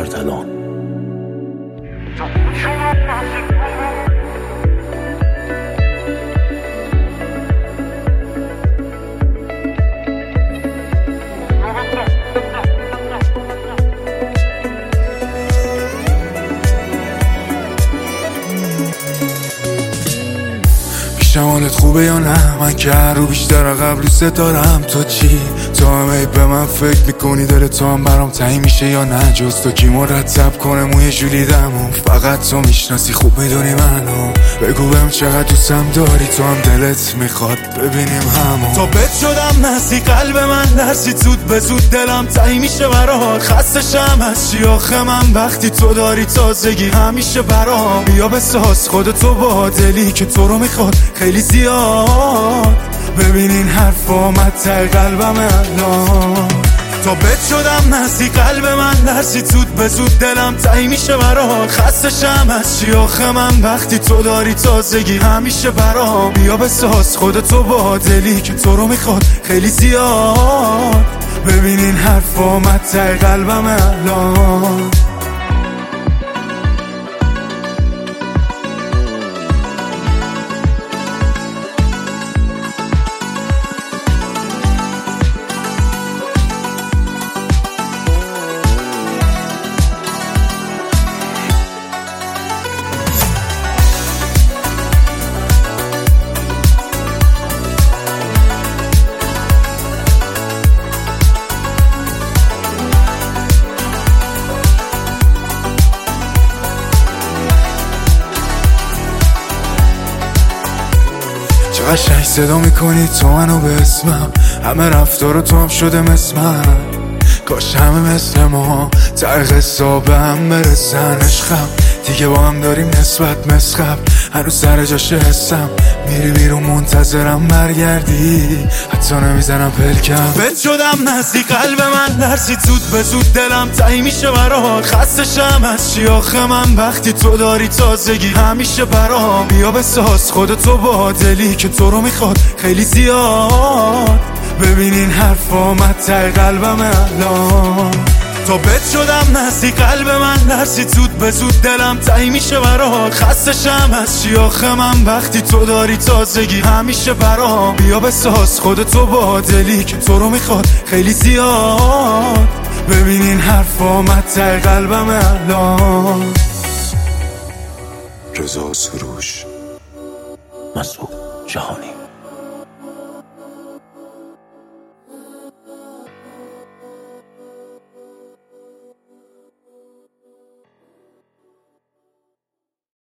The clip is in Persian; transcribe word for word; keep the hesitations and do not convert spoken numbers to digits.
اردلان. شمالت خوبه یا نه؟ من که هر رو بیشتر قبل دوست دارم. تو چی؟ تو هم به من فکر میکنی؟ دل تو هم برام تایی میشه یا نه؟ جز تو کی مرتب کنه موی جولیدمو؟ فقط تو میشناسی، خوب میدونی منو. بگو بهم چقدر دوستم داری، تو هم دلت میخواد ببینیم همو. تا بد شدم نسی قلب من درسی، زود به زود دلم تایی میشه برات. خستشم از چی آخه من وقتی تو داری تازگی همیشه برام. بیا بساز خودتو با دلی که تو رو میخواد خیلی زیاد. ببینین حرف آمد ته قلبم الان. تا بد شدم نسی قلب من درسی، زود به زود دلم تایی میشه برات. خستشم از چی آخه من وقتی تو داری تازگی همیشه برام. بیا بساز خودتو با دلی که تو رو میخواد خیلی زیاد. ببینین حرف آمد ته قلبم الان. چه قشنگ صدا میکنی تو منو به اسمم، همه رفتار تو هم شده مثل من. کاش همه مثل ما ته قصه به هم برسن. عشقم دیگه با هم داریم نسبت مسخب، هنوز سر جاش حسم. میری بیرون منتظرم برگردی، حتی نمیزنم پلکم. بد شدم نزدیک قلب من درسی، زود به زود دلم تایی میشه برات. خستشم از چی آخه من وقتی تو داری تازگی همیشه برام. بیا بساز خودتو با دلی که تو رو میخواد خیلی زیاد. ببینین حرف آمد ته قلبم الان. تا بد شدم نزدیک قلب من درسی، زود به زود دلم تایی میشه برات. خستشم از چی آخه من وقتی تو داری تازگی همیشه برام. بیا بساز خودتو با دلی که تو رو میخواد خیلی زیاد. ببینین حرف آمد ته قلبم الان. رضا سروش، مسعود جهانی.